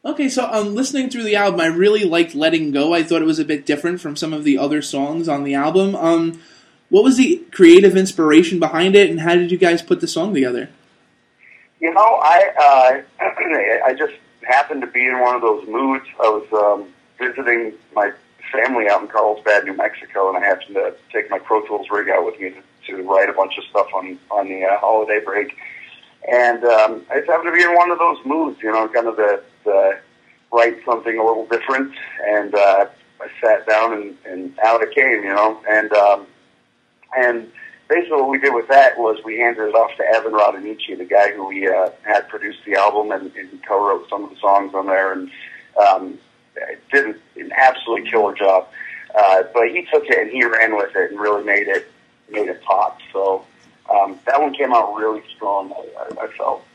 Okay, so listening through the album, I really liked "Letting Go." I thought it was a bit different from some of the other songs on the album. What was the creative inspiration behind it, and how did you guys put the song together? You know, I just happened to be in one of those moods. I was visiting my family out in Carlsbad, New Mexico, and I happened to take my Pro Tools rig out with me to write a bunch of stuff on the holiday break. And I just happened to be in one of those moods, you know, kind of the write something a little different. And I sat down and out it came, you know. And basically what we did with that was we handed it off to Evan Rodonici, the guy who we had produced the album and co-wrote some of the songs on there, and did an absolutely killer job. But he took it and he ran with it and really made it pop. So that one came out really strong, I felt.